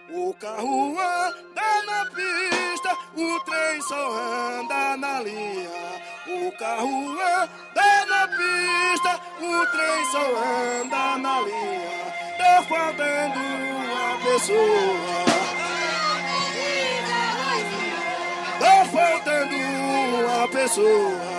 O carro anda na pista, o trem só anda na linha. O carro anda na pista, o trem só anda na linha. Tá faltando uma pessoa. Tá faltando uma pessoa.